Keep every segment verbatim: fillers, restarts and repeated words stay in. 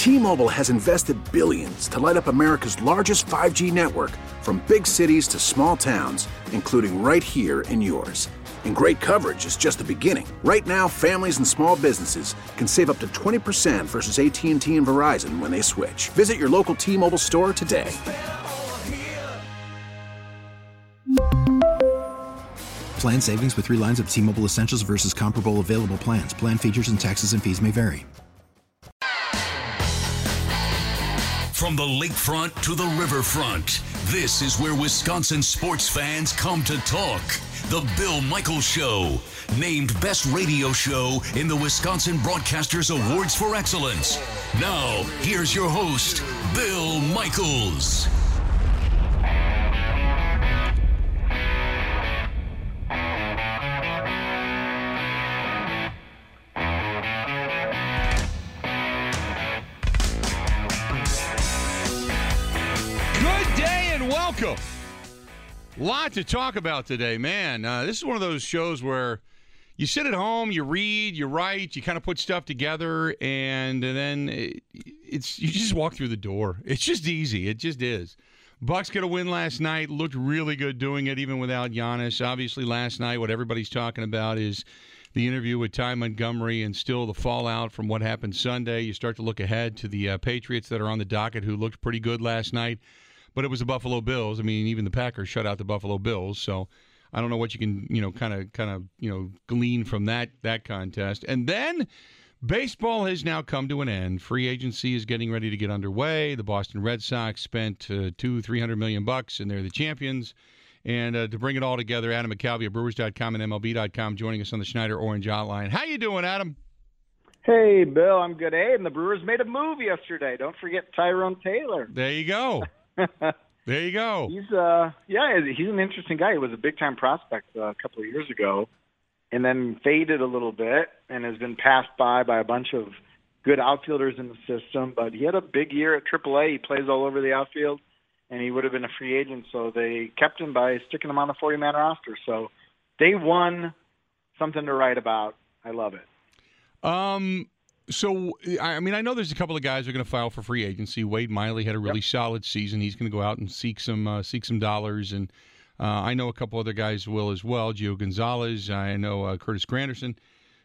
T-Mobile has invested billions to light up America's largest five G network, from big cities to small towns, including right here in yours. And great coverage is just the beginning. Right now, families and small businesses can save up to twenty percent versus A T and T and Verizon when they switch. Visit your local T-Mobile store today. Plan savings with three lines of T-Mobile Essentials versus comparable available plans. Plan features and taxes and fees may vary. From the lakefront to the riverfront, this is where Wisconsin sports fans come to talk. The Bill Michaels Show, named Best Radio Show in the Wisconsin Broadcasters Awards for Excellence. Now, here's your host, Bill Michaels. Welcome. Lot to talk about today, man. Uh, this is one of those shows where you sit at home, you read, you write, you kind of put stuff together, and then it, it's you just walk through the door. It's just easy. It just is. Bucks get a win last night. Looked really good doing it, even without Giannis. Obviously, last night, what everybody's talking about is the interview with Ty Montgomery and still the fallout from what happened Sunday. You start to look ahead to the uh, Patriots that are on the docket, who looked pretty good last night. But it was the Buffalo Bills. I mean, even the Packers shut out the Buffalo Bills. So I don't know what you can, you know, kind of, kind of, you know, glean from that that contest. And then baseball has now come to an end. Free agency is getting ready to get underway. The Boston Red Sox spent uh, two, three hundred million bucks, and they're the champions. And uh, to bring it all together, Adam McCalvy of Brewers dot com and M L B dot com joining us on the Schneider Orange Hotline. How you doing, Adam? Hey, Bill. I'm good. Hey, and the Brewers made a move yesterday. Don't forget Tyrone Taylor. There you go. There you go. He's uh yeah, he's an interesting guy. He was a big time prospect uh, a couple of years ago, and then faded a little bit, and has been passed by by a bunch of good outfielders in the system. But he had a big year at triple A. He plays all over the outfield, and he would have been a free agent. So they kept him by sticking him on the forty man roster. So day one, something to write about. I love it. Um. So, I mean, I know there's a couple of guys who are going to file for free agency. Wade Miley had a really yep. solid season. He's going to go out and seek some uh, seek some dollars, and uh, I know a couple other guys will as well. Gio Gonzalez, I know uh, Curtis Granderson.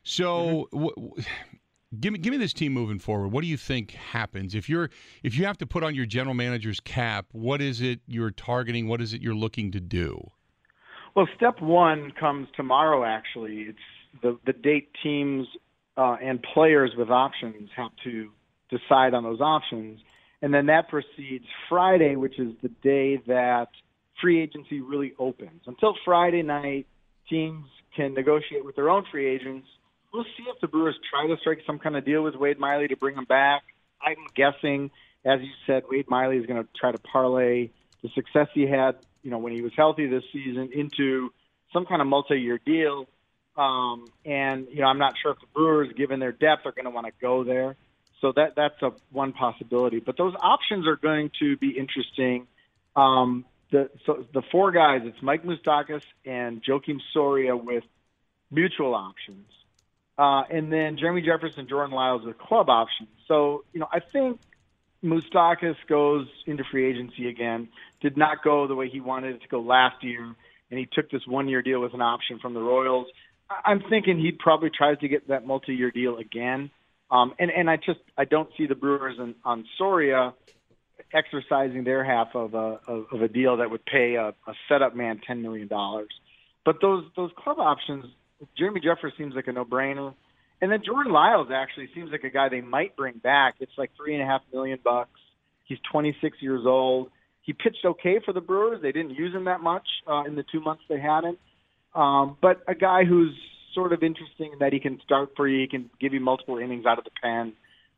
So, mm-hmm. w- w- give me give me this team moving forward. What do you think happens if you're if you have to put on your general manager's cap? What is it you're targeting? What is it you're looking to do? Well, step one comes tomorrow. Actually, it's the the date teams. Uh, and players with options have to decide on those options. And then that proceeds Friday, which is the day that free agency really opens. Until Friday night, teams can negotiate with their own free agents. We'll see if the Brewers try to strike some kind of deal with Wade Miley to bring him back. I'm guessing, as you said, Wade Miley is going to try to parlay the success he had, you know, when he was healthy this season into some kind of multi-year deal. Um, and, you know, I'm not sure if the Brewers, given their depth, are going to want to go there. So that that's a one possibility. But those options are going to be interesting. Um, the so the four guys, it's Mike Moustakas and Joakim Soria with mutual options. Uh, and then Jeremy Jefferson, Jordan Lyles with club options. So, you know, I think Moustakas goes into free agency again. Did not go the way he wanted it to go last year. And he took this one-year deal with an option from the Royals. I'm thinking he probably tries to get that multi-year deal again. Um, and, and I just I don't see the Brewers in, on Soria exercising their half of a, of, of a deal that would pay a, a setup man ten million dollars. But those those club options, Jeremy Jefferson seems like a no-brainer. And then Jordan Lyles actually seems like a guy they might bring back. It's like three and a half million bucks. He's twenty-six years old. He pitched okay for the Brewers. They didn't use him that much uh, in the two months they had him. Um, but a guy who's sort of interesting in that he can start for you, he can give you multiple innings out of the pen.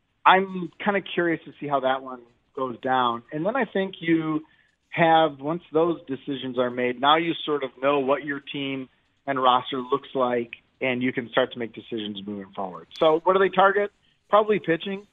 I'm kind of curious to see how that one goes down. And then I think you have, once those decisions are made, now you sort of know what your team and roster looks like, and you can start to make decisions moving forward. So what do they target? Probably pitching.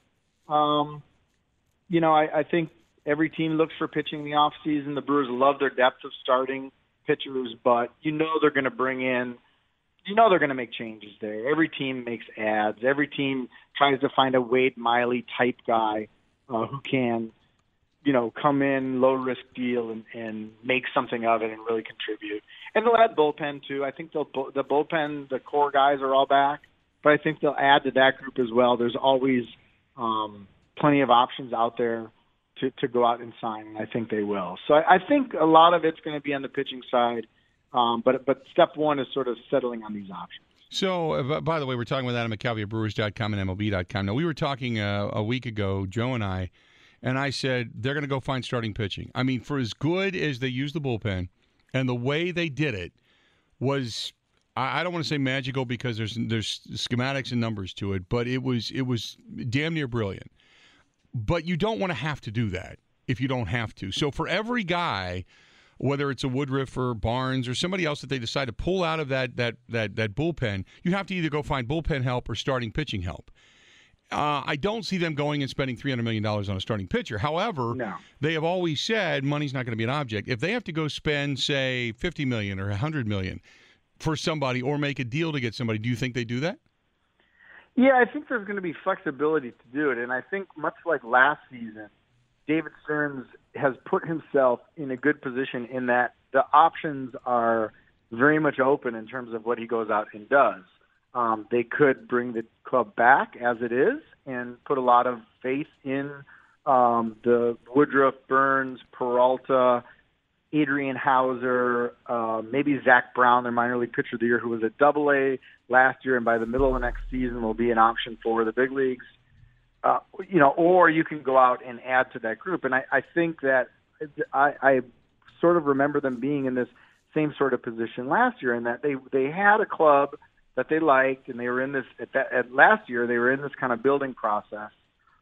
Um, you know, I, I think every team looks for pitching in the offseason. The Brewers love their depth of starting pitchers, but you know they're going to bring in, you know they're going to make changes there. Every team makes ads. Every team tries to find a Wade Miley type guy uh, who can, you know, come in low risk deal and, and make something of it and really contribute. And they'll add bullpen too. I think they'll the bullpen, the core guys are all back, but I think they'll add to that group as well. There's always um, plenty of options out there to, to go out and sign, and I think they will. So I, I think a lot of it's going to be on the pitching side, um, but but step one is sort of settling on these options. So, uh, by the way, we're talking with Adam McCalvy at Brewers dot com and M L B dot com. Now, we were talking uh, a week ago, Joe and I, and I said they're going to go find starting pitching. I mean, for as good as they used the bullpen and the way they did it was, I, I don't want to say magical because there's there's schematics and numbers to it, but it was it was damn near brilliant. But you don't want to have to do that if you don't have to. So for every guy, whether it's a Woodruff or Barnes or somebody else that they decide to pull out of that that that that bullpen, you have to either go find bullpen help or starting pitching help. Uh, I don't see them going and spending three hundred million dollars on a starting pitcher. However, no. They have always said money's not going to be an object. If they have to go spend, say, fifty million dollars or one hundred million dollars for somebody or make a deal to get somebody, do you think they do that? Yeah, I think there's going to be flexibility to do it. And I think much like last season, David Stearns has put himself in a good position in that the options are very much open in terms of what he goes out and does. Um, they could bring the club back as it is and put a lot of faith in um, the Woodruff, Burns, Peralta, Adrian Hauser, uh, maybe Zach Brown, their minor league pitcher of the year, who was at Double A last year and by the middle of the next season will be an option for the big leagues. Uh, you know, or you can go out and add to that group. And I, I think that I, I sort of remember them being in this same sort of position last year in that they, they had a club that they liked, and they were in this at, that, at last year. They were in this kind of building process,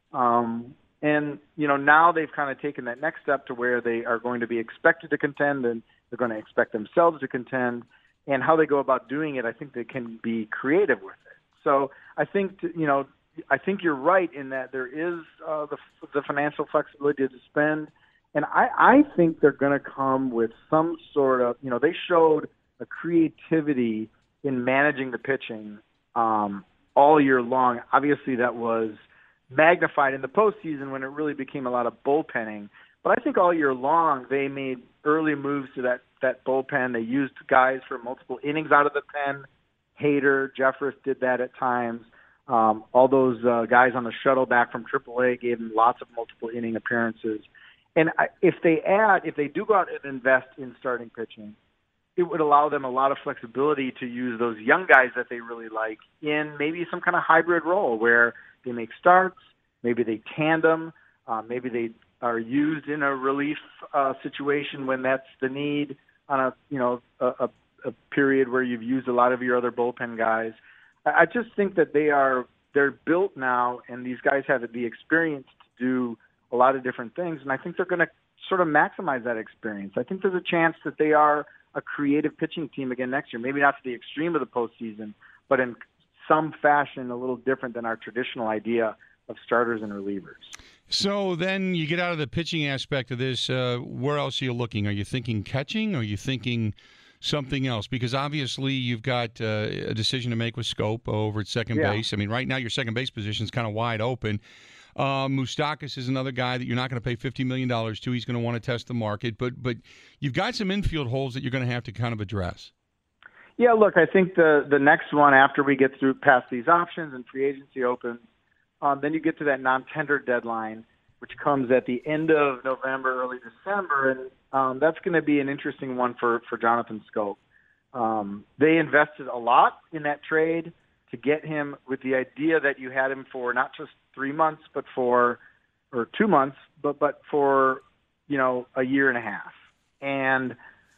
um, and you know now they've kind of taken that next step to where they are going to be expected to contend, and they're going to expect themselves to contend. And how they go about doing it, I think they can be creative with it. So I think to, you know I think you're right in that there is uh, the the financial flexibility to spend, and I, I think they're going to come with some sort of you know they showed a creativity in managing the pitching um, all year long. Obviously, that was magnified in the postseason when it really became a lot of bullpenning. But I think all year long they made early moves to that, that bullpen. They used guys for multiple innings out of the pen. Hader, Jeffress did that at times. Um, all those uh, guys on the shuttle back from triple A gave them lots of multiple inning appearances. And I, if they add, if they do go out and invest in starting pitching, it would allow them a lot of flexibility to use those young guys that they really like in maybe some kind of hybrid role where they make starts, maybe they tandem, uh, maybe they are used in a relief uh, situation when that's the need on a you know a, a, a period where you've used a lot of your other bullpen guys. I, I just think that they are they're built now, and these guys have the experience to do a lot of different things, and I think they're going to sort of maximize that experience. I think there's a chance that they are a creative pitching team again next year, maybe not to the extreme of the postseason, but in some fashion a little different than our traditional idea of starters and relievers. So then you get out of the pitching aspect of this. Uh, where else are you looking? Are you thinking catching? Or are you thinking something else? Because obviously you've got uh, a decision to make with Scope over at second yeah. base. I mean, right now your second base position is kind of wide open. Uh, Moustakas is another guy that you're not going to pay fifty million dollars to. He's going to want to test the market. But but you've got some infield holes that you're going to have to kind of address. Yeah, look, I think the, the next one after we get through past these options and free agency opens, um, then you get to that non-tender deadline, which comes at the end of November, early December. And um, that's going to be an interesting one for, for Jonathan Scope. Um, they invested a lot in that trade to get him with the idea that you had him for not just three months, but for, or two months, but, but for, you know, a year and a half. And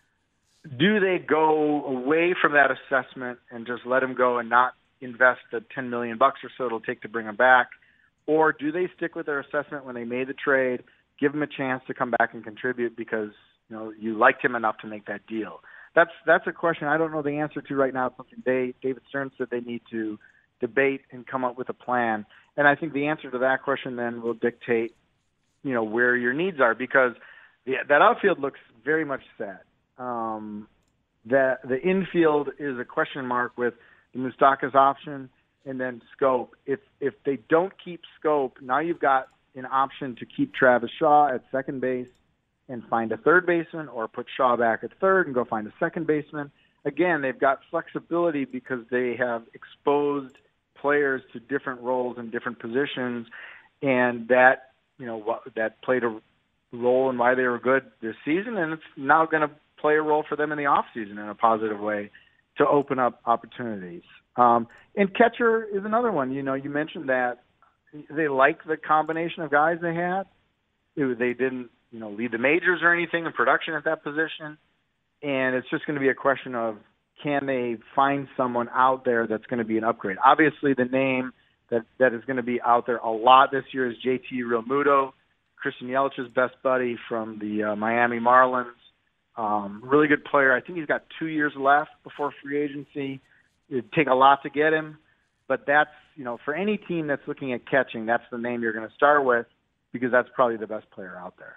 do they go away from that assessment and just let him go and not invest the ten million bucks or so it'll take to bring him back? Or do they stick with their assessment when they made the trade, give him a chance to come back and contribute because, you know, you liked him enough to make that deal? That's that's a question I don't know the answer to right now. It's something they, David Stearns said they need to debate and come up with a plan. And I think the answer to that question then will dictate, you know, where your needs are, because the, that outfield looks very much set. Um, that the infield is a question mark with the Moustakas option and then Scope. If if they don't keep Scope, now you've got an option to keep Travis Shaw at second base and find a third baseman, or put Shaw back at third and go find a second baseman. Again, they've got flexibility because they have exposed players to different roles and different positions, and that, you know, that played a role in why they were good this season, and it's now going to play a role for them in the offseason in a positive way to open up opportunities. Um, and catcher is another one. You know, you mentioned that they like the combination of guys they had. It, they didn't, you know, lead the majors or anything in production at that position. And it's just going to be a question of, can they find someone out there that's going to be an upgrade? Obviously, the name that, that is going to be out there a lot this year is J T Realmuto, Christian Yelich's best buddy from the uh, Miami Marlins. Um, really good player. I think he's got two years left before free agency. It'd take a lot to get him, but that's, you know, for any team that's looking at catching, that's the name you're going to start with, because that's probably the best player out there.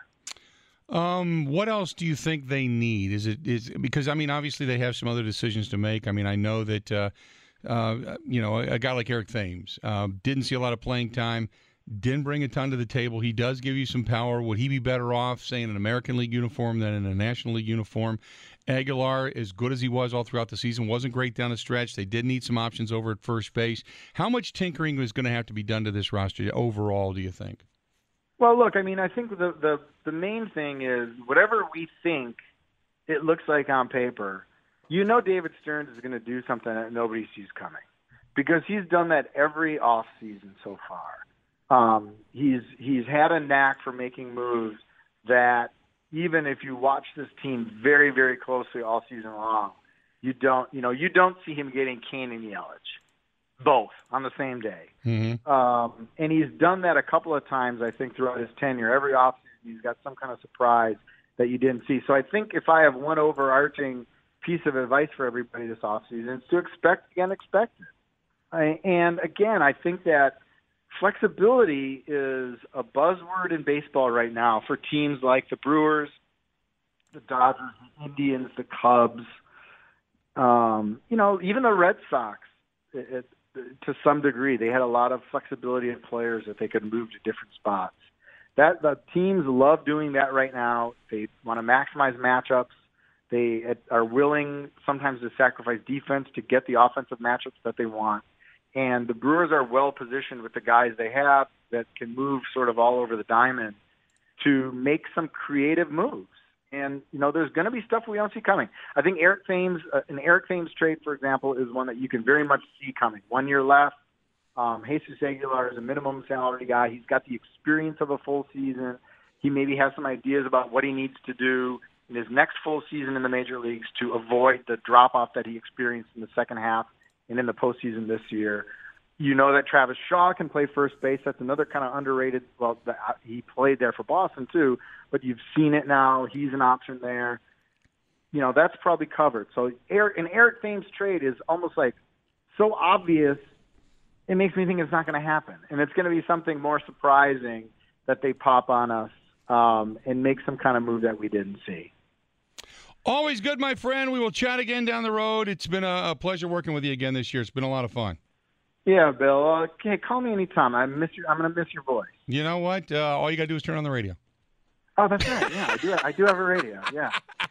Um, what else do you think they need? Is it is because I mean, obviously they have some other decisions to make. I mean, I know that uh, uh, you know, a, a guy like Eric Thames uh, didn't see a lot of playing time, didn't bring a ton to the table. He does give you some power. Would he be better off, say, in an American League uniform than in a National League uniform? Aguilar, as good as he was all throughout the season, wasn't great down the stretch. They did need some options over at first base. How much tinkering is going to have to be done to this roster overall, do you think? Well, look, I mean, I think the, the, the main thing is whatever we think it looks like on paper, you know David Stearns is going to do something that nobody sees coming, because he's done that every offseason so far. Um, he's he's had a knack for making moves that even if you watch this team very, very closely all season long, you don't you know you don't see him getting Kane and Yelich both on the same day. Mm-hmm. Um, and he's done that a couple of times, I think, throughout his tenure. Every offseason, he's got some kind of surprise that you didn't see. So I think if I have one overarching piece of advice for everybody this offseason, it's to expect the unexpected. I, and again, I think that flexibility is a buzzword in baseball right now for teams like the Brewers, the Dodgers, the Indians, the Cubs, um, you know, even the Red Sox. It, it, to some degree, they had a lot of flexibility in players that they could move to different spots. That the teams love doing that right now. They want to maximize matchups. They are willing sometimes to sacrifice defense to get the offensive matchups that they want. And the Brewers are well positioned with the guys they have that can move sort of all over the diamond to make some creative moves. And, you know, there's going to be stuff we don't see coming. I think Eric Thames, uh, an Eric Thames trade, for example, is one that you can very much see coming. One year left. Um, Jesus Aguilar is a minimum salary guy. He's got the experience of a full season. He maybe has some ideas about what he needs to do in his next full season in the major leagues to avoid the drop-off that he experienced in the second half and in the postseason this year. You know that Travis Shaw can play first base. That's another kind of underrated. Well, he played there for Boston too, but you've seen it now. He's an option there. You know, that's probably covered. So Eric, an Eric Thames trade is almost like so obvious, it makes me think it's not going to happen. And it's going to be something more surprising that they pop on us um, and make some kind of move that we didn't see. Always good, my friend. We will chat again down the road. It's been a, a pleasure working with you again this year. It's been a lot of fun. Yeah, Bill. Uh, okay, call me anytime. I miss your. I'm going to miss your voice. You know what? Uh, all you got to do is turn on the radio. Oh, that's right. Yeah, I do. I do have a radio. Yeah.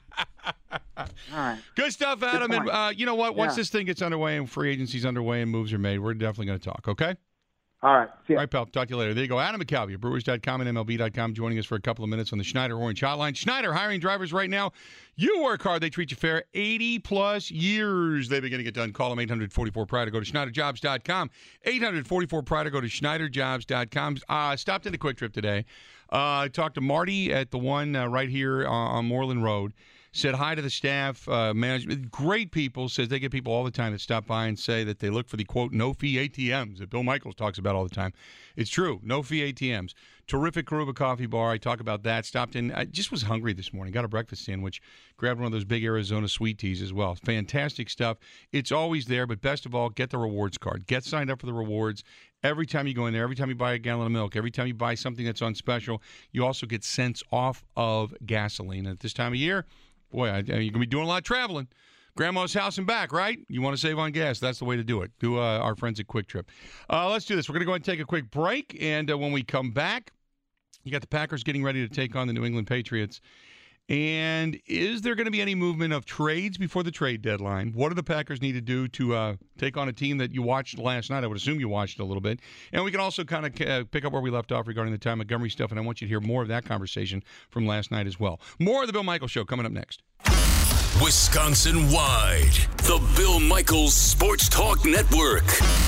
All right. Good stuff, Adam. Good and uh, you know what? Once yeah. this thing gets underway and free agency's underway and moves are made, we're definitely going to talk. Okay. All right. See ya. All right, pal. Talk to you later. There you go. Adam McCalvy, Brewers dot com and M L B dot com, joining us for a couple of minutes on the Schneider Orange Hotline. Schneider hiring drivers right now. You work hard. They treat you fair. eighty-plus years they've been getting it done. Call them eight hundred forty-four Pride or go to Schneider Jobs dot com. eight hundred forty-four Pride or go to Schneider Jobs dot com. Uh, stopped in a Quick Trip today. I uh, talked to Marty at the one uh, right here uh, on Moreland Road. Said hi to the staff, uh, management. Great people. Says they get people all the time that stop by and say that they look for the, quote, no-fee A T Ms that Bill Michaels talks about all the time. It's true. No-fee A T Ms. Terrific crew of a coffee bar. I talk about that. Stopped in. I just was hungry this morning. Got a breakfast sandwich. Grabbed one of those big Arizona sweet teas as well. Fantastic stuff. It's always there, but best of all, get the rewards card. Get signed up for the rewards. Every time you go in there, every time you buy a gallon of milk, every time you buy something that's on special, you also get cents off of gasoline. And at this time of year, boy, I, you're going to be doing a lot of traveling. Grandma's house and back, right? You want to save on gas. That's the way to do it. Do uh, our friends at Quick Trip. Uh, let's do this. We're going to go ahead and take a quick break. And uh, when we come back, You got the Packers getting ready to take on the New England Patriots. And is there going to be any movement of trades before the trade deadline? What do the Packers need to do to uh, take on a team that you watched last night? I would assume you watched it a little bit. And we can also kind of uh, pick up where we left off regarding the Ty Montgomery stuff, and I want you to hear more of that conversation from last night as well. More of the Bill Michaels Show coming up next. Wisconsin-wide, the Bill Michaels Sports Talk Network.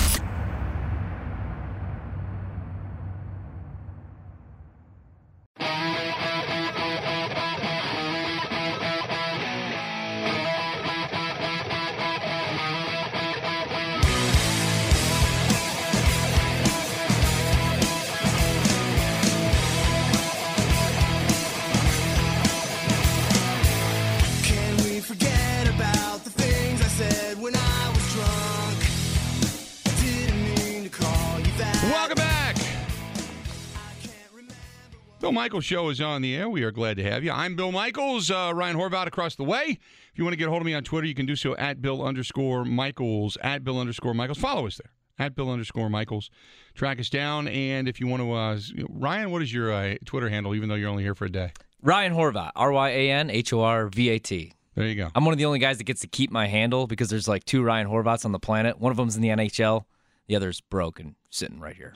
Bill Michaels Show is on the air. We are glad to have you. I'm Bill Michaels. Uh, Ryan Horvath across the way. If you want to get a hold of me on Twitter, you can do so at Bill underscore Michaels, at Bill underscore Michaels. Follow us there, at Bill underscore Michaels. Track us down. And if you want to, uh, you know, Ryan, what is your uh, Twitter handle, even though you're only here for a day? Ryan Horvath, R Y A N H O R V A T. There you go. I'm one of the only guys that gets to keep my handle because there's like two Ryan Horvaths on the planet. One of them's in the N H L. The other's broke and sitting right here.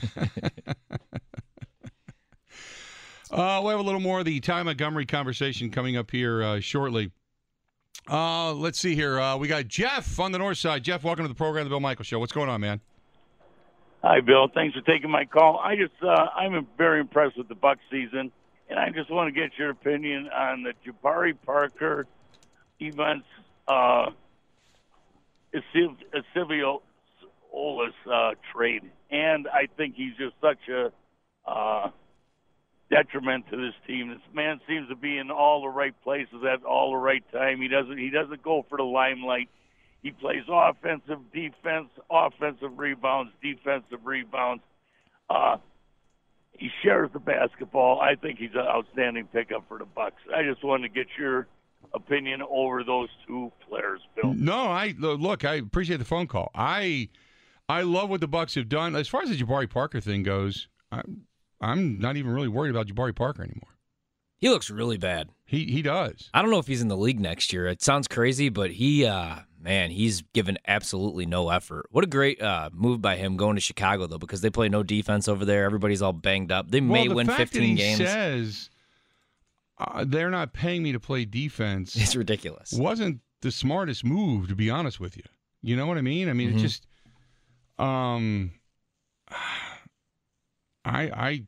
Uh, we'll have a little more of the Ty Montgomery conversation coming up here uh, shortly. Uh, let's see here. Uh, we got Jeff on the north side. Jeff, welcome to the program, The Bill Michaels Show. What's going on, man? Hi, Bill. Thanks for taking my call. I just, uh, I'm very impressed with the Bucs season, and I just want to get your opinion on the Jabari Parker events, uh, Silvio Olis uh, trade. And I think he's just such a uh, detriment to this team. This man seems to be in all the right places at all the right time. He doesn't he doesn't go for the limelight. He plays offensive, defense, offensive rebounds, defensive rebounds. Uh, he shares the basketball. I think he's an outstanding pickup for the Bucs. I just wanted to get your opinion over those two players, Bill. No, I look. I appreciate the phone call. I I love what the Bucs have done as far as the Jabari Parker thing goes. I, I'm not even really worried about Jabari Parker anymore. He looks really bad. He he does. I don't know if he's in the league next year. It sounds crazy, but he, uh, man, he's given absolutely no effort. What a great uh, move by him going to Chicago, though, because they play no defense over there. Everybody's all banged up. They well, may the win fact fifteen that he games. says uh, they're not paying me to play defense. It's ridiculous. Wasn't the smartest move, to be honest with you. You know what I mean? I mean, Mm-hmm. it just, um, I I.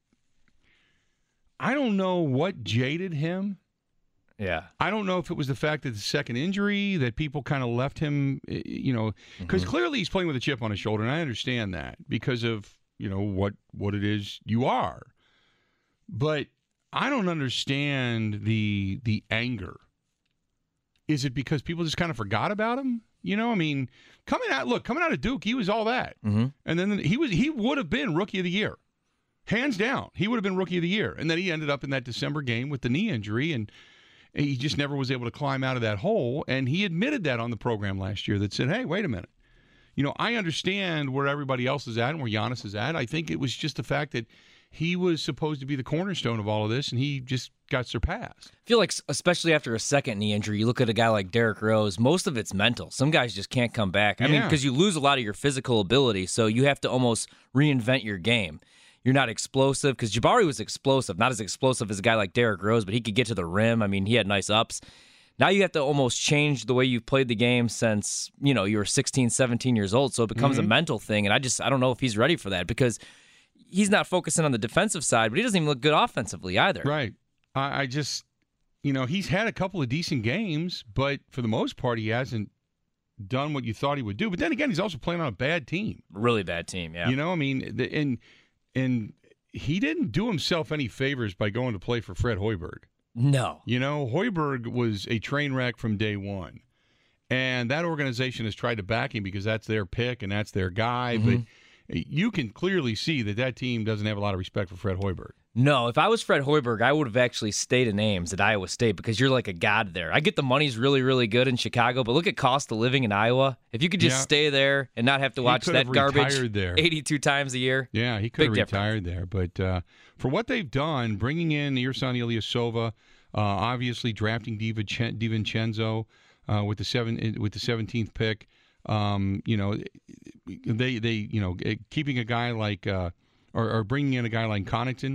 I don't know what jaded him. Yeah. I don't know if it was the fact that the second injury that people kind of left him, you know, because Mm-hmm. clearly he's playing with a chip on his shoulder, and I understand that because of, you know, what what it is you are. But I don't understand the the anger. Is it because people just kind of forgot about him? You know, I mean, coming out, look, coming out of Duke, he was all that, Mm-hmm. and then he was he would have been Rookie of the Year. Hands down, he would have been Rookie of the Year. And then he ended up in that December game with the knee injury, and he just never was able to climb out of that hole. And he admitted that on the program last year that said, hey, wait a minute. You know, I understand where everybody else is at and where Giannis is at. I think it was just the fact that he was supposed to be the cornerstone of all of this, and he just got surpassed. I feel like, especially after a second knee injury, you look at a guy like Derrick Rose, most of it's mental. Some guys just can't come back. I mean, Yeah. because you lose a lot of your physical ability, so you have to almost reinvent your game. You're not explosive, because Jabari was explosive, not as explosive as a guy like Derrick Rose, but he could get to the rim. I mean, he had nice ups. Now you have to almost change the way you've played the game since, you know, you were sixteen, seventeen years old, so it becomes Mm-hmm. a mental thing, and I just I don't know if he's ready for that, because he's not focusing on the defensive side, but he doesn't even look good offensively either. Right. I, I just, you know, he's had a couple of decent games, but for the most part, he hasn't done what you thought he would do. But then again, he's also playing on a bad team. Really bad team, yeah. You know, I mean, the, and and he didn't do himself any favors by going to play for Fred Hoiberg. No. You know, Hoiberg was a train wreck from day one. And that organization has tried to back him because that's their pick and that's their guy. Mm-hmm. But you can clearly see that that team doesn't have a lot of respect for Fred Hoiberg. No, if I was Fred Hoiberg, I would have actually stayed in Ames at Iowa State because you're like a god there. I get the money's really, really good in Chicago, but look at cost of living in Iowa. If you could just Yeah. stay there and not have to watch could that have garbage retired there. eighty-two times a year. Yeah, he could have Big retired there. But uh, for what they've done, bringing in Irsan Ilyasova, uh, obviously drafting DiVincenzo, DiVincenzo uh, with the seven with the seventeenth pick, um, you know, they they you know keeping a guy like uh, or, or bringing in a guy like Connaughton.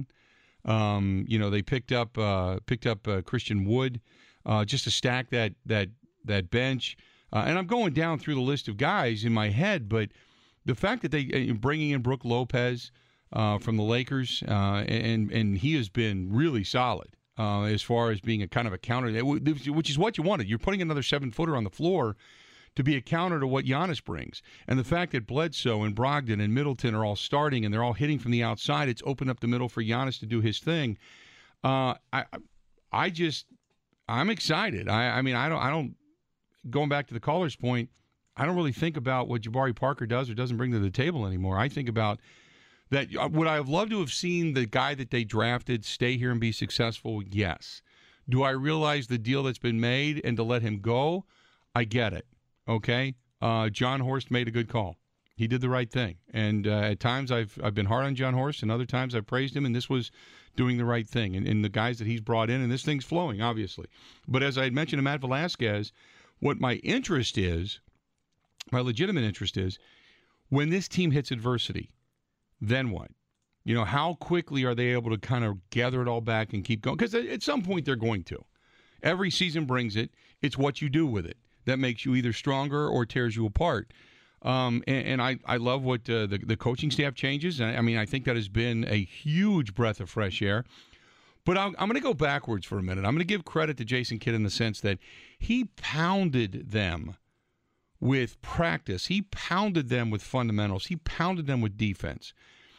Um, you know, they picked up uh, picked up uh, Christian Wood uh, just to stack that that that bench. Uh, and I'm going down through the list of guys in my head, but the fact that they uh, bringing in Brook Lopez uh, from the Lakers, uh, and and he has been really solid uh, as far as being a kind of a counter, which is what you wanted. You're putting another seven footer on the floor to be a counter to what Giannis brings. And the fact that Bledsoe and Brogdon and Middleton are all starting and they're all hitting from the outside, it's opened up the middle for Giannis to do his thing. Uh, I, I just, I'm excited. I, I mean, I don't, I don't. Going back to the caller's point, I don't really think about what Jabari Parker does or doesn't bring to the table anymore. I think about that. Would I have loved to have seen the guy that they drafted stay here and be successful? Yes. Do I realize the deal that's been made and to let him go? I get it. Okay, uh, John Horst made a good call. He did the right thing. And uh, at times I've I've been hard on John Horst, and other times I've praised him, and this was doing the right thing. And, and the guys that he's brought in, and this thing's flowing, obviously. But as I had mentioned to Matt Velasquez, what my interest is, my legitimate interest is, when this team hits adversity, then what? You know, how quickly are they able to kind of gather it all back and keep going? Because at some point they're going to. Every season brings it. It's what you do with it that makes you either stronger or tears you apart. Um, and, and I, I love what uh, the, the coaching staff changes. I, I mean, I think that has been a huge breath of fresh air. But I'm, I'm going to go backwards for a minute. I'm going to give credit to Jason Kidd in the sense that he pounded them with practice. He pounded them with fundamentals. He pounded them with defense.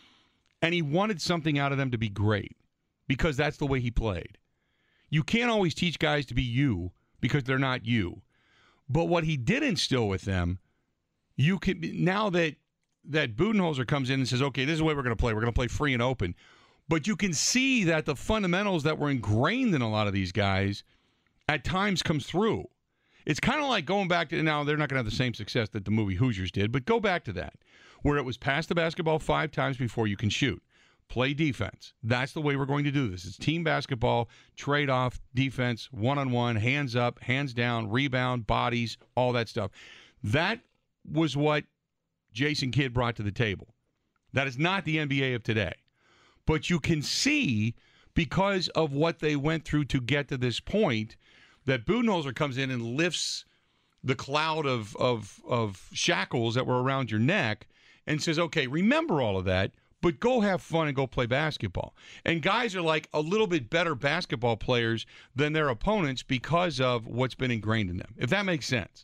And he wanted something out of them to be great because that's the way he played. You can't always teach guys to be you because they're not you. But what he did instill with them, you can now that that Budenholzer comes in and says, okay, this is the way we're going to play. We're going to play free and open. But you can see that the fundamentals that were ingrained in a lot of these guys at times comes through. It's kind of like going back to, now they're not going to have the same success that the movie Hoosiers did, but go back to that, where it was pass the basketball five times before you can shoot. Play defense. That's the way we're going to do this. It's team basketball, trade-off, defense, one-on-one, hands up, hands down, rebound, bodies, all that stuff. That was what Jason Kidd brought to the table. That is not the N B A of today. But you can see, because of what they went through to get to this point, that Budenholzer comes in and lifts the cloud of, of, of shackles that were around your neck and says, okay, remember all of that, but go have fun and go play basketball. And guys are like a little bit better basketball players than their opponents because of what's been ingrained in them, if that makes sense.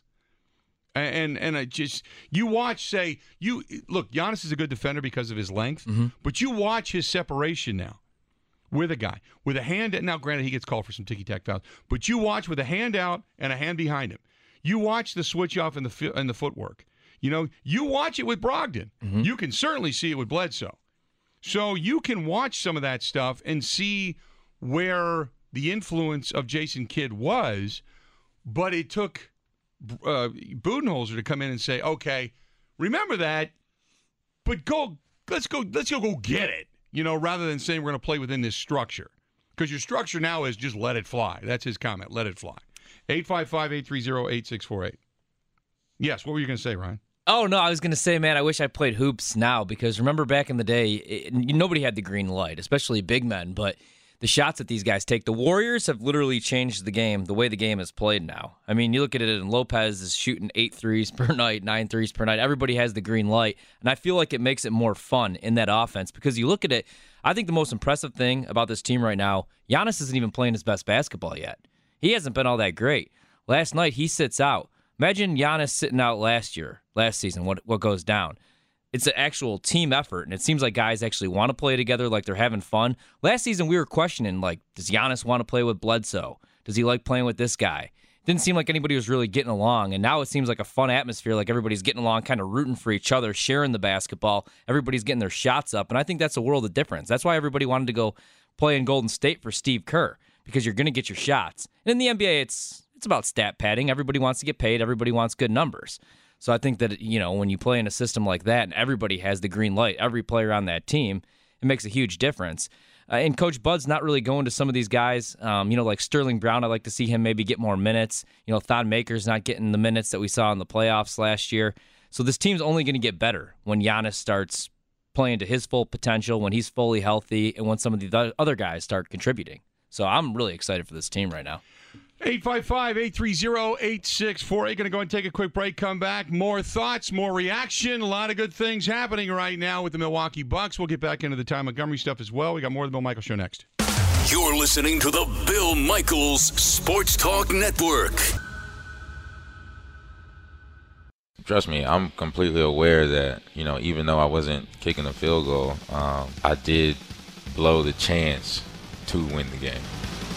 And and I just, you watch, say, you look, Giannis is a good defender because of his length, mm-hmm. but you watch his separation now with a guy, with a hand, now granted he gets called for some ticky-tack fouls, but you watch with a hand out and a hand behind him. You watch the switch off in the, in the footwork. You know, you watch it with Brogdon. Mm-hmm. You can certainly see it with Bledsoe. So you can watch some of that stuff and see where the influence of Jason Kidd was, but it took uh, Budenholzer to come in and say, okay, remember that, but go, let's go, let's go, go get it, you know, rather than saying we're going to play within this structure. Because your structure now is just let it fly. That's his comment, let it fly. eight five five, eight three zero, eight six four eight. Yes, what were you going to say, Ryan? Oh, no, I was going to say, man, I wish I played hoops now because remember back in the day, it, nobody had the green light, especially big men, but the shots that these guys take, the Warriors have literally changed the game, the way the game is played now. I mean, you look at it, and Lopez is shooting eight threes per night, nine threes per night. Everybody has the green light, and I feel like it makes it more fun in that offense because you look at it, I think the most impressive thing about this team right now, Giannis isn't even playing his best basketball yet. He hasn't been all that great. Last night, he sits out. Imagine Giannis sitting out last year, last season, what what goes down. It's an actual team effort, and it seems like guys actually want to play together, like they're having fun. Last season, we were questioning, like, does Giannis want to play with Bledsoe? Does he like playing with this guy? Didn't seem like anybody was really getting along, and now it seems like a fun atmosphere, like everybody's getting along, kind of rooting for each other, sharing the basketball. Everybody's getting their shots up, and I think that's a world of difference. That's why everybody wanted to go play in Golden State for Steve Kerr because you're going to get your shots. And in the N B A, it's it's about stat padding. Everybody wants to get paid. Everybody wants good numbers. So I think that, you know, when you play in a system like that and everybody has the green light, every player on that team, it makes a huge difference. Uh, and Coach Bud's not really going to some of these guys, um, you know, like Sterling Brown. I'd like to see him maybe get more minutes. You know, Thon Maker's not getting the minutes that we saw in the playoffs last year. So this team's only going to get better when Giannis starts playing to his full potential, when he's fully healthy, and when some of the other guys start contributing. So I'm really excited for this team right now. eight five five, eight three zero, eight six four eight. Going to go and take a quick break, come back. More thoughts, more reaction. A lot of good things happening right now with the Milwaukee Bucks. We'll get back into the Ty Montgomery stuff as well. We got more of the Bill Michaels Show next. You're listening to the Bill Michaels Sports Talk Network. Trust me, I'm completely aware that, you know, even though I wasn't kicking a field goal, um, I did blow the chance to win the game.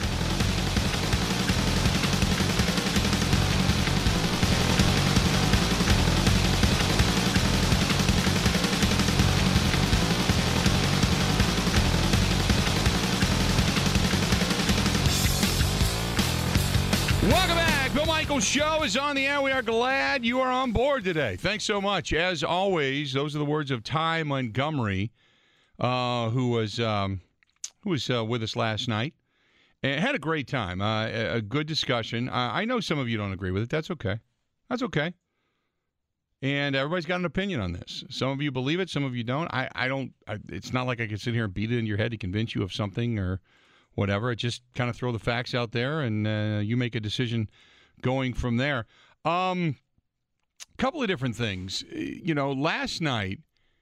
Welcome back. Bill Michaels Show is on the air. We are glad you are on board today. Thanks so much. As always, those are the words of Ty Montgomery, uh, who was um, who was uh, with us last night. And had a great time. Uh, a, a good discussion. Uh, I know some of you don't agree with it. That's okay. That's okay. And everybody's got an opinion on this. Some of you believe it. Some of you don't. I, I don't. I, it's not like I can sit here and beat it in your head to convince you of something or whatever. It just kind of throw the facts out there, and uh, you make a decision going from there. Um, couple of different things. You know, last night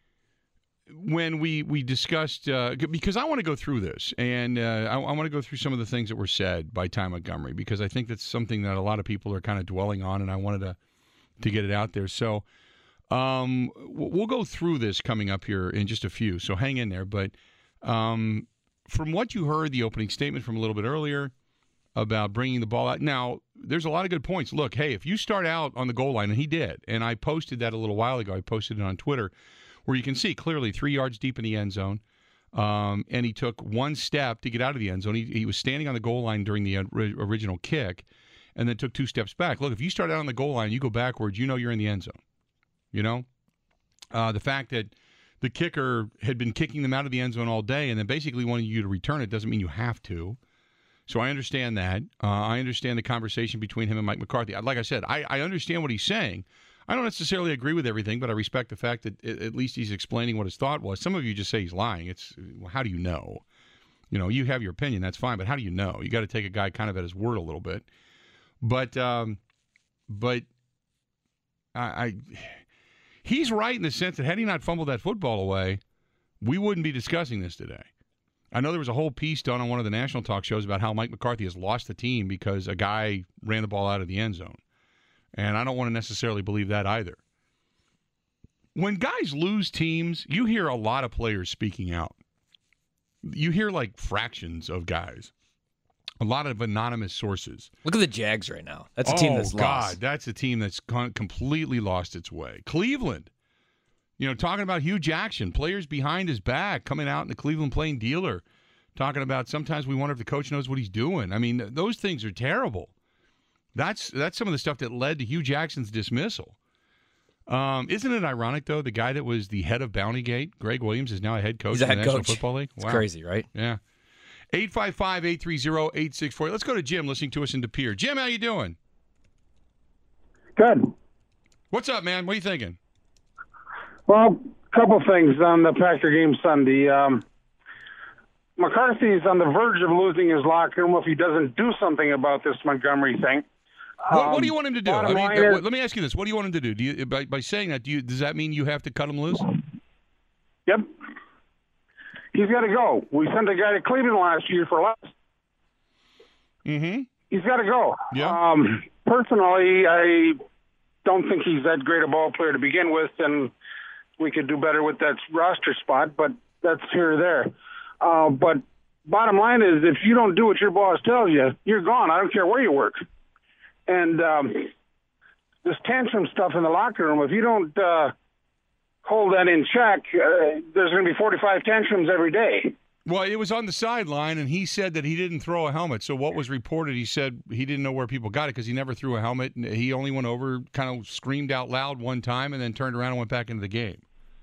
when we we discussed, uh, because I want to go through this, and uh, I, I want to go through some of the things that were said by Ty Montgomery, because I think that's something that a lot of people are kind of dwelling on, and I wanted to to get it out there. So um, we'll go through this coming up here in just a few, so hang in there. But um, from what you heard, the opening statement from a little bit earlier about bringing the ball out. Now, there's a lot of good points. Look, hey, if you start out on the goal line, and he did, and I posted that a little while ago. I posted it on Twitter, where you can see clearly three yards deep in the end zone, um, and he took one step to get out of the end zone. He, he was standing on the goal line during the original kick, and then took two steps back. Look, if you start out on the goal line, you go backwards, you know you're in the end zone. You know? Uh, the fact that the kicker had been kicking them out of the end zone all day and then basically wanting you to return it doesn't mean you have to. So I understand that. Uh, I understand the conversation between him and Mike McCarthy. Like I said, I, I understand what he's saying. I don't necessarily agree with everything, but I respect the fact that it, at least he's explaining what his thought was. Some of you just say he's lying. It's, well, how do you know? You know, you have your opinion, that's fine, but how do you know? You got to take a guy kind of at his word a little bit. But, um, but I, I, he's right in the sense that had he not fumbled that football away, we wouldn't be discussing this today. I know there was a whole piece done on one of the national talk shows about how Mike McCarthy has lost the team because a guy ran the ball out of the end zone. And I don't want to necessarily believe that either. When guys lose teams, you hear a lot of players speaking out. You hear like fractions of guys. A lot of anonymous sources. Look at the Jags right now. That's a oh, team that's God, lost. That's a team that's con- completely lost its way. Cleveland. You know, talking about Hugh Jackson, players behind his back, coming out in the Cleveland Plain Dealer, talking about sometimes we wonder if the coach knows what he's doing. I mean, those things are terrible. That's that's some of the stuff that led to Hugh Jackson's dismissal. Um, isn't it ironic, though, the guy that was the head of Bountygate, Greg Williams, is now a head coach He's a in the head National coach. Football League? It's Wow. crazy, right? Yeah. eight five five, eight three zero, eight six four eight. Let's go to Jim listening to us in De Pere. Jim, how you doing? Good. What's up, man? What are you thinking? Well, a couple things on the Packer game Sunday. Um, McCarthy's on the verge of losing his locker room if he doesn't do something about this Montgomery thing. What, um, what do you want him to do? I mean, line uh, is- let me ask you this: what do you want him to do? Do you, by, by saying that, do you, does that mean you have to cut him loose? Yep. He's got to go. We sent a guy to Cleveland last year for less. Mm-hmm. He's got to go. Yeah. Um, personally, I don't think he's that great a ball player to begin with, and we could do better with that roster spot, but that's here or there. Uh, but bottom line is, if you don't do what your boss tells you, you're gone. I don't care where you work. And um, this tantrum stuff in the locker room, if you don't uh, hold that in check, uh, there's going to be forty-five tantrums every day. Well, it was on the sideline, and he said that he didn't throw a helmet. So what was reported, he said he didn't know where people got it because he never threw a helmet. And he only went over, kind of screamed out loud one time, and then turned around and went back into the game.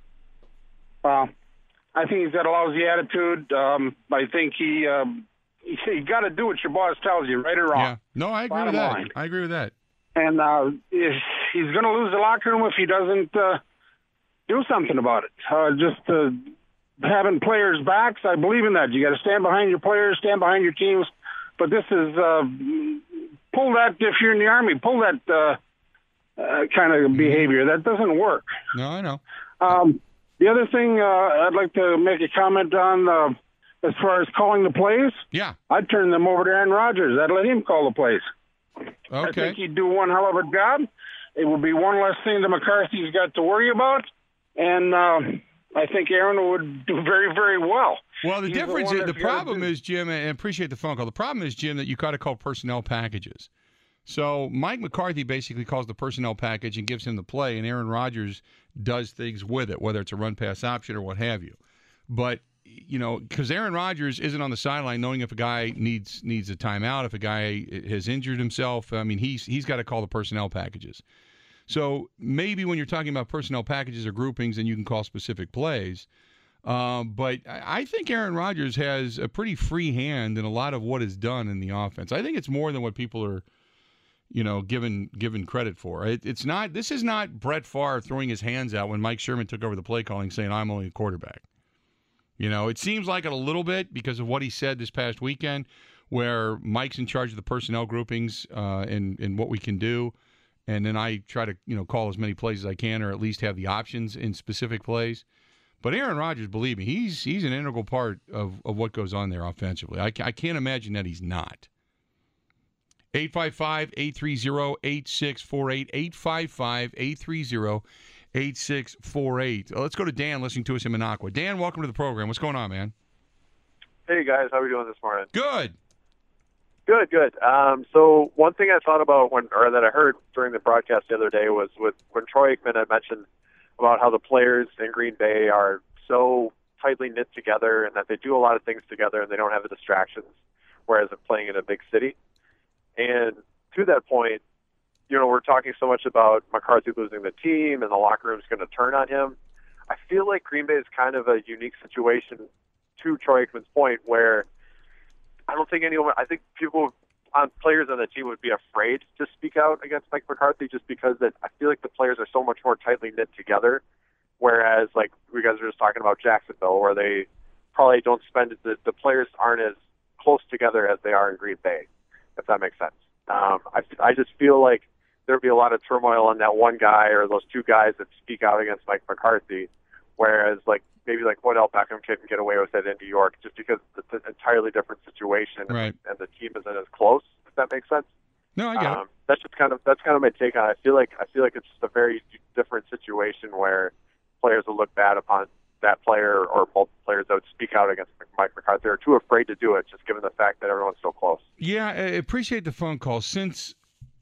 Well, I think he's got a lousy attitude. Um, I think he um, you, you got to do what your boss tells you, right or wrong. Yeah. No, I agree Bottom with that. line. I agree with that. And uh, if he's going to lose the locker room if he doesn't uh, do something about it. Uh, just uh, having players' backs, I believe in that. You got to stand behind your players, stand behind your teams. But this is uh, pull that if you're in the Army, pull that uh, uh, kind of behavior. That doesn't work. No, I know. Um, the other thing uh, I'd like to make a comment on uh, as far as calling the plays. Yeah. I'd turn them over to Aaron Rodgers. I'd let him call the plays. Okay. I think he'd do one hell of a job. It would be one less thing that McCarthy's got to worry about. And uh, I think Aaron would do very, very well. Well, the He's difference, the, is, one the that's gotta problem do- is, Jim, and I appreciate the phone call. The problem is, Jim, that you got to call personnel packages. So Mike McCarthy basically calls the personnel package and gives him the play, and Aaron Rodgers does things with it, whether it's a run-pass option or what have you. But, you know, because Aaron Rodgers isn't on the sideline knowing if a guy needs needs a timeout, if a guy has injured himself. I mean, he's he's got to call the personnel packages. So maybe when you're talking about personnel packages or groupings, then you can call specific plays. Um, but I I think Aaron Rodgers has a pretty free hand in a lot of what is done in the offense. I think it's more than what people are, you know, given given credit for. It, it's not. This is not Brett Favre throwing his hands out when Mike Sherman took over the play calling, saying, "I'm only a quarterback." You know, it seems like it a little bit because of what he said this past weekend, where Mike's in charge of the personnel groupings uh, and and what we can do, and then I try to you know call as many plays as I can, or at least have the options in specific plays. But Aaron Rodgers, believe me, he's he's an integral part of, of what goes on there offensively. I, I can't imagine that he's not. eight five five, eight three zero, eight six four eight, eight five five, eight three zero, eight six four eight. Let's go to Dan listening to us in Minocqua. Dan, welcome to the program. What's going on, man? Hey, guys. How are we doing this morning? Good. Good, good. Um, so one thing I thought about when, or that I heard during the broadcast the other day was with when Troy Aikman had mentioned about how the players in Green Bay are so tightly knit together and that they do a lot of things together and they don't have the distractions, whereas they're playing in a big city. And to that point, you know, we're talking so much about McCarthy losing the team and the locker room's going to turn on him. I feel like Green Bay is kind of a unique situation, to Troy Aikman's point, where I don't think anyone, I think people on players on the team would be afraid to speak out against Mike McCarthy just because that I feel like the players are so much more tightly knit together. Whereas, like, we guys were just talking about Jacksonville, where they probably don't spend the, the players aren't as close together as they are in Green Bay, if that makes sense. Um, I, I just feel like there'd be a lot of turmoil on that one guy or those two guys that speak out against Mike McCarthy, whereas, like, maybe like Odell Beckham couldn't get away with it in New York just because it's an entirely different situation Right. and the team isn't as close, if that makes sense. No, I get um, it. That's just kind of that's kind of my take on it. I feel like I feel like it's just a very different situation where players will look bad upon that player or multiple players that would speak out against Mike McCarthy are too afraid to do it, just given the fact that everyone's so close. Yeah, I appreciate the phone call. Since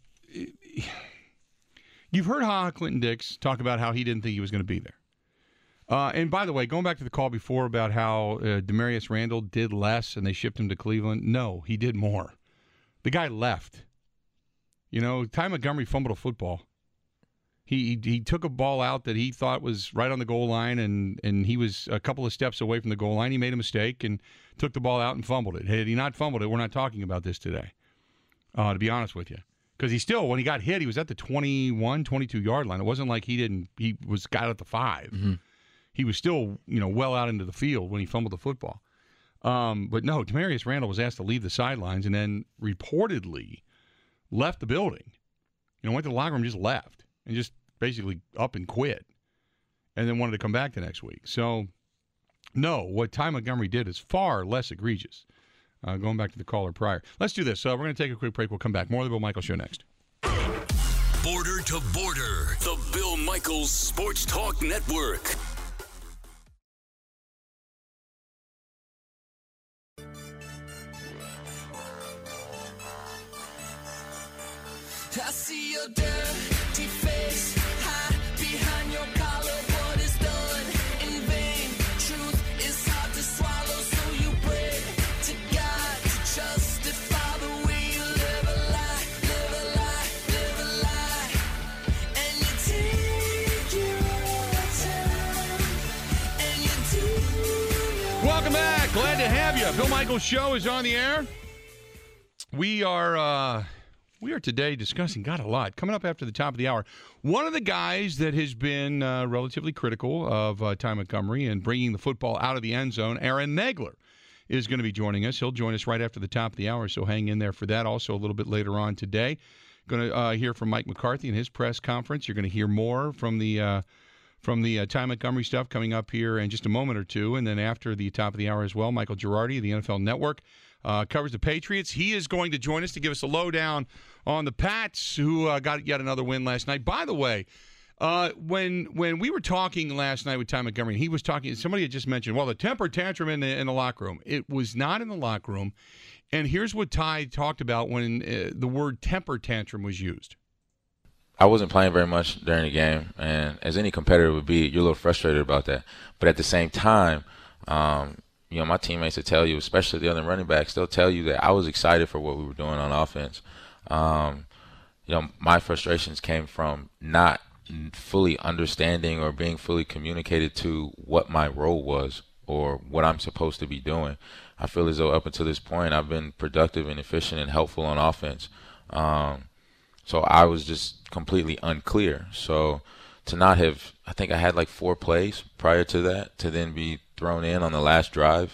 you've heard Ha Clinton Dix talk about how he didn't think he was going to be there. Uh, and by the way, going back to the call before about how uh, Demarius Randall did less and they shipped him to Cleveland, no, he did more. The guy left. You know, Ty Montgomery fumbled a football. He, he he took a ball out that he thought was right on the goal line, and, and he was a couple of steps away from the goal line. He made a mistake and took the ball out and fumbled it. Had he not fumbled it, we're not talking about this today, uh, to be honest with you. Because he still, when he got hit, he was at the twenty-one, twenty-two-yard line. It wasn't like he didn't – he was got at the five. Mm-hmm. He was still, you know, well out into the field when he fumbled the football. Um, but no, Demarius Randall was asked to leave the sidelines and then reportedly left the building. You know, went to the locker room, just left, and just basically up and quit, and then wanted to come back the next week. So, no, what Ty Montgomery did is far less egregious. Uh, going back to the caller prior. Let's do this. Uh, we're going to take a quick break. We'll come back. More of the Bill Michaels Show next. Border to Border, the Bill Michaels Sports Talk Network. I see your dirty face, hide behind your collar. What is done in vain? Truth is hard to swallow, so you Yeah, Bill Michaels Show is on the air. We are uh, we are today discussing, got a lot, coming up after the top of the hour. One of the guys that has been uh, relatively critical of uh, Ty Montgomery and bringing the football out of the end zone, Aaron Nagler, is going to be joining us. He'll join us right after the top of the hour, so hang in there for that. Also, a little bit later on today, going to uh, hear from Mike McCarthy in his press conference. You're going to hear more from the uh, from the uh, Ty Montgomery stuff coming up here in just a moment or two. And then after the top of the hour as well, Michael Girardi of the N F L Network uh, covers the Patriots. He is going to join us to give us a lowdown on the Pats, who uh, got yet another win last night. By the way, uh, when when we were talking last night with Ty Montgomery, he was talking, somebody had just mentioned, well, the temper tantrum in the, in the locker room. It was not in the locker room. And here's what Ty talked about when uh, the word temper tantrum was used. I wasn't playing very much during the game, and as any competitor would be, you're a little frustrated about that. But at the same time, um, you know, my teammates will tell you, especially the other running backs, they'll tell you that I was excited for what we were doing on offense. Um, you know, my frustrations came from not fully understanding or being fully communicated to what my role was or what I'm supposed to be doing. I feel as though up until this point, I've been productive and efficient and helpful on offense. Um, So I was just completely unclear. So to not have, I think I had like four plays prior to that, to then be thrown in on the last drive,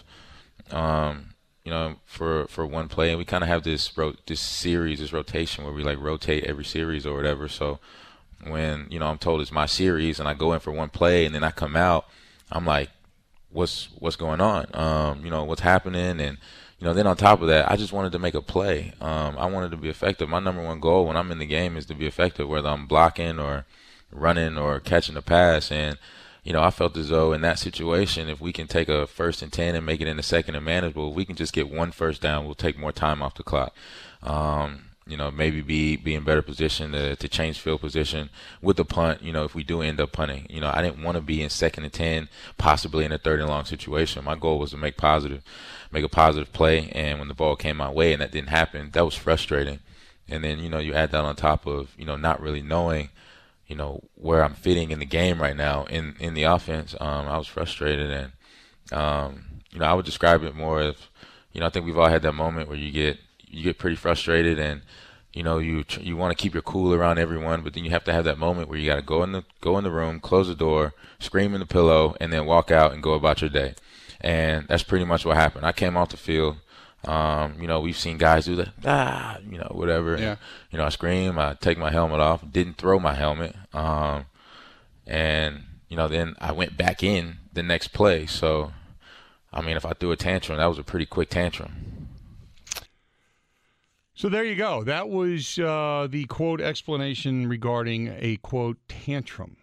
um, you know, for, for one play. And we kind of have this ro- this series, this rotation where we like rotate every series or whatever. So when, you know, I'm told it's my series and I go in for one play and then I come out, I'm like, what's what's going on? Um, you know, what's happening? And you know, then on top of that, I just wanted to make a play. Um, I wanted to be effective. My number one goal when I'm in the game is to be effective, whether I'm blocking or running or catching a pass. And, you know, I felt as though in that situation, if we can take a first and ten and make it in the second and manageable, if we can just get one first down, we'll take more time off the clock. Um, you know, maybe be, be in better position to, to change field position with the punt, you know, if we do end up punting. You know, I didn't want to be in second and ten, possibly in a third and long situation. My goal was to make positive, make a positive play, and when the ball came my way and that didn't happen, that was frustrating. And then, you know, you add that on top of, you know, not really knowing, you know, where I'm fitting in the game right now in, in the offense. Um, I was frustrated, and, um, you know, I would describe it more as, you know, I think we've all had that moment where you get, you get pretty frustrated and, you know, you you want to keep your cool around everyone, but then you have to have that moment where you got to go in the go in the room, close the door, scream in the pillow, and then walk out and go about your day. And that's pretty much what happened. I came off the field. Um, you know, we've seen guys do that, ah, you know, whatever. Yeah. And, you know, I scream, I take my helmet off, didn't throw my helmet. Um, and, you know, then I went back in the next play. So, I mean, if I threw a tantrum, that was a pretty quick tantrum. So there you go. That was uh, the quote explanation regarding a quote tantrum.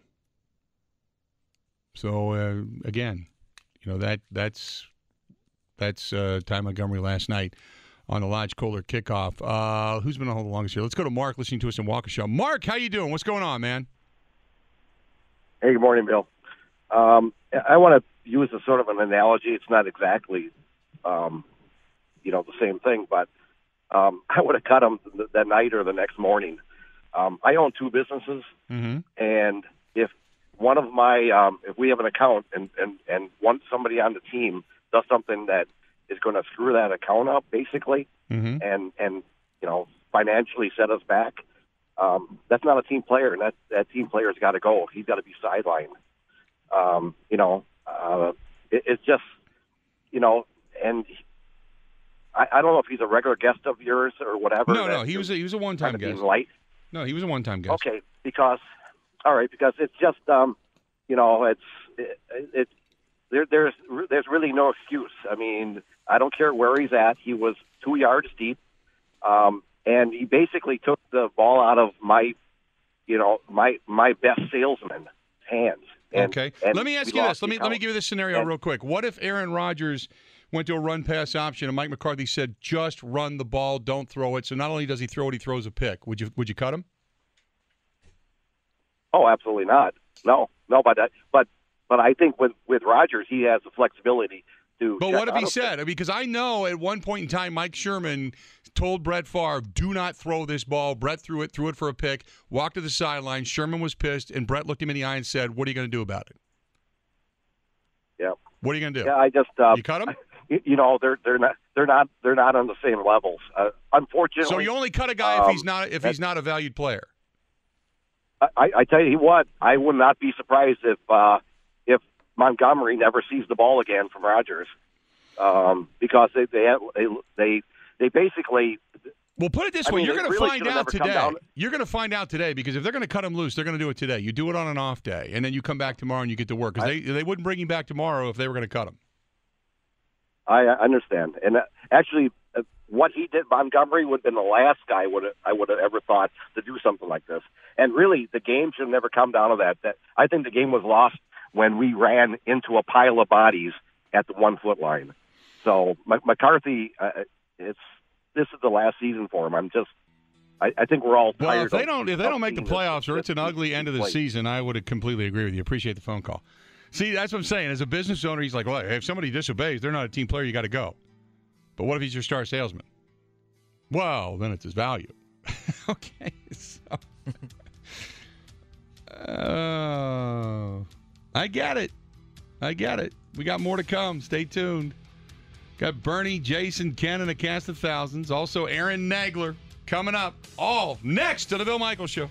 So uh, again, you know that that's that's uh, Ty Montgomery last night on the Lodge Kohler kickoff. Uh, who's been on hold the longest here? Let's go to Mark, listening to us in Waukesha. Mark, how you doing? What's going on, man? Hey, good morning, Bill. Um, I want to use a sort of an analogy. It's not exactly, um, you know, the same thing, but. Um, I would have cut them th- that night or the next morning. Um, I own two businesses, mm-hmm. and if one of my, um, if we have an account and, and, and one somebody on the team does something that is going to screw that account up, basically, mm-hmm. and, and, you know, financially set us back, um, that's not a team player, and that, that team player's got to go. He's got to be sidelined. Um, you know, uh, it, it's just, you know, and I, I don't know if he's a regular guest of yours or whatever. No, no, he was a, he was a one-time guest. Light. No, he was a one-time guest. Okay, because all right, because it's just um, you know, it's it, it there there's there's really no excuse. I mean, I don't care where he's at. He was two yards deep, um, and he basically took the ball out of my, you know, my my best salesman's hands. And, okay, and let me ask you this. Let me let me give you this scenario and, real quick. What if Aaron Rodgers went to a run-pass option, and Mike McCarthy said, just run the ball, don't throw it. So not only does he throw it, he throws a pick. Would you would you cut him? Oh, absolutely not. No, no, but but but I think with with Rodgers, he has the flexibility to. But what if he said? Because I know at one point in time, Mike Sherman told Brett Favre, "Do not throw this ball." Brett threw it, threw it for a pick, walked to the sideline. Sherman was pissed, and Brett looked him in the eye and said, "What are you going to do about it?" Yeah. What are you going to do? Yeah, I just uh, you cut him. you know, they're they're not they're not they're not on the same levels. Uh, unfortunately, so you only cut a guy um, if he's not if he's not a valued player. I, I tell you what, I would not be surprised if uh, if Montgomery never sees the ball again from Rodgers, um, because they they they they, they basically. Well, put it this I way: mean, you're going to really find out today. down... You're going to find out today because if they're going to cut him loose, they're going to do it today. You do it on an off day, and then you come back tomorrow and you get to work because they they wouldn't bring him back tomorrow if they were going to cut him. I understand, and uh, actually, uh, what he did, Montgomery would have been the last guy would I would have ever thought to do something like this. And really, the game should have never come down to that. That I think the game was lost when we ran into a pile of bodies at the one foot line. So M- McCarthy, uh, it's this is the last season for him. I'm just, I, I think we're all tired. Well, if they of, don't, if they don't make the playoffs, or it's an ugly end of the play. season, I would completely agree with you. Appreciate the phone call. See, that's what I'm saying. As a business owner, he's like, well, if somebody disobeys, they're not a team player. You got to go. But what if he's your star salesman? Well, then it's his value. Okay. So, uh, I get it. I get it. We got more to come. Stay tuned. Got Bernie, Jason, Ken, and a cast of thousands. Also, Aaron Nagler coming up. All next to the Bill Michaels Show.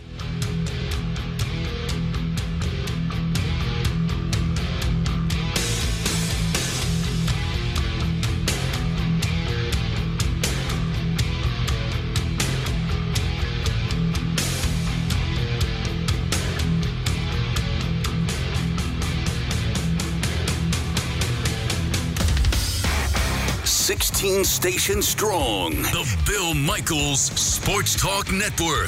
sixteen stations strong. The Bill Michaels Sports Talk Network.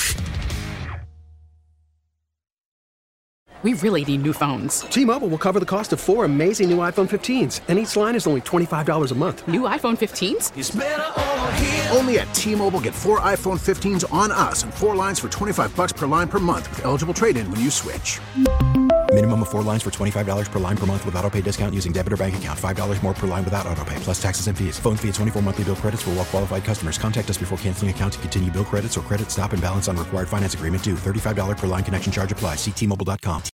We really need new phones. T-Mobile will cover the cost of four amazing new iPhone fifteens, and each line is only twenty-five dollars a month. New iPhone fifteens? It's better over here. Only at T-Mobile, get four iPhone fifteens on us and four lines for twenty-five bucks per line per month with eligible trade-in when you switch. Minimum of four lines for twenty-five dollars per line per month with autopay discount using debit or bank account. five dollars more per line without autopay, plus taxes and fees. Phone fee at twenty-four monthly bill credits for well-qualified customers. Contact us before canceling account to continue bill credits or credit stop and balance on required finance agreement due. thirty-five dollars per line connection charge applies. See T Mobile dot com.